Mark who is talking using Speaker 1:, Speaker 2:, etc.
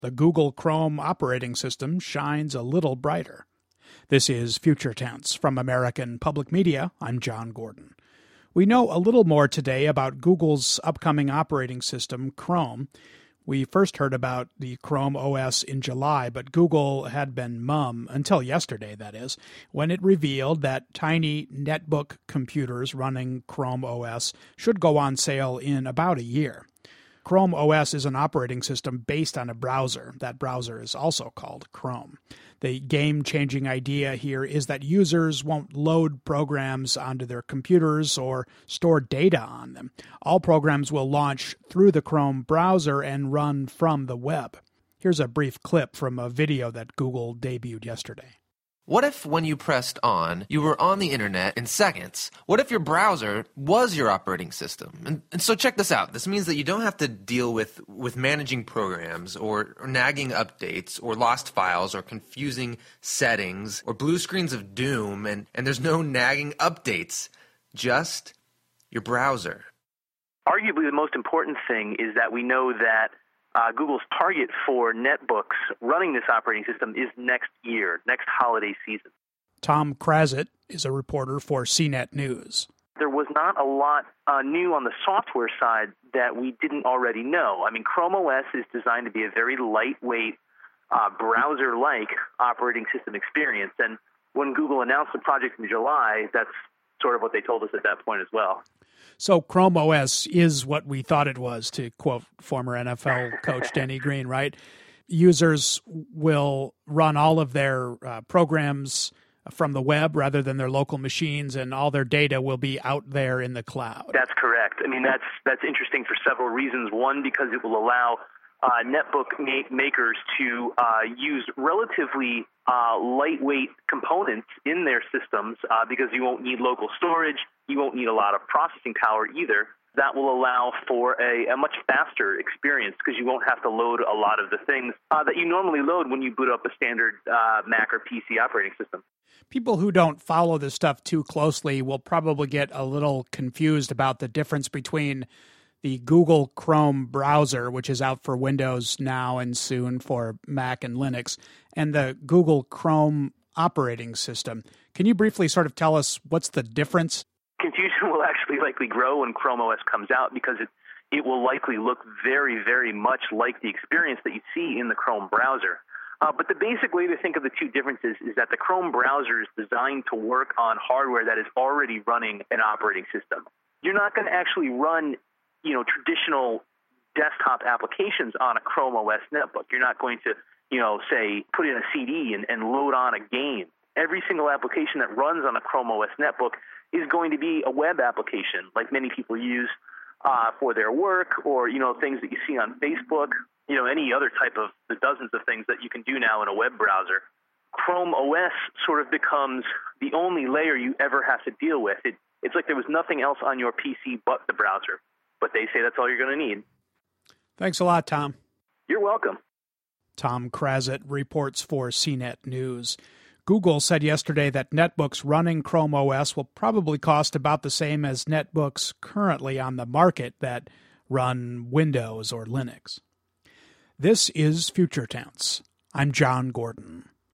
Speaker 1: The Google Chrome operating system shines a little brighter. This is Future Tense from American Public Media. I'm John Gordon. We know a little more today about Google's upcoming operating system, Chrome. We first heard about the Chrome OS in July, but Google had been mum, until yesterday, that is, when it revealed that tiny netbook computers running Chrome OS should go on sale in about a year. Chrome OS is an operating system based on a browser. That browser is also called Chrome. The game-changing idea here is that users won't load programs onto their computers or store data on them. All programs will launch through the Chrome browser and run from the web. Here's a brief clip from a video that Google debuted yesterday.
Speaker 2: What if when you pressed on, you were on the internet in seconds? What if your browser was your operating system? And so check this out. This means that you don't have to deal with managing programs or nagging updates or lost files or confusing settings or blue screens of doom, and there's no nagging updates. Just your browser.
Speaker 3: Arguably the most important thing is that we know that Google's target for netbooks running this operating system is next year, next holiday season.
Speaker 1: Tom Krazit is a reporter for CNET News.
Speaker 3: There was not a lot new on the software side that we didn't already know. I mean, Chrome OS is designed to be a very lightweight, browser-like operating system experience. And when Google announced the project in July, that's sort of what they told us at that point as well.
Speaker 1: So Chrome OS is what we thought it was, to quote former NFL coach Denny Green, right? Users will run all of their programs from the web rather than their local machines, and all their data will be out there in the cloud.
Speaker 3: That's correct. I mean, that's interesting for several reasons. One, because it will allow netbook makers to use relatively lightweight components in their systems because you won't need local storage. You won't need a lot of processing power either. That will allow for a much faster experience because you won't have to load a lot of the things that you normally load when you boot up a standard Mac or PC operating system.
Speaker 1: People who don't follow this stuff too closely will probably get a little confused about the difference between the Google Chrome browser, which is out for Windows now and soon for Mac and Linux, and the Google Chrome operating system. Can you briefly sort of tell us what's the difference?
Speaker 3: Confusion will actually likely grow when Chrome OS comes out because it will likely look very, very much like the experience that you see in the Chrome browser. But the basic way to think of the two differences is that the Chrome browser is designed to work on hardware that is already running an operating system. You're not going to actually run traditional desktop applications on a Chrome OS netbook. You're not going to, say, put in a CD and load on a game. Every single application that runs on a Chrome OS netbook is going to be a web application, like many people use for their work or, things that you see on Facebook, any other type of the dozens of things that you can do now in a web browser. Chrome OS sort of becomes the only layer you ever have to deal with. It's like there was nothing else on your PC but the browser. But they say that's all you're going to need.
Speaker 1: Thanks a lot, Tom.
Speaker 3: You're welcome.
Speaker 1: Tom Krazit reports for CNET News. Google said yesterday that netbooks running Chrome OS will probably cost about the same as netbooks currently on the market that run Windows or Linux. This is Future Tense. I'm John Gordon.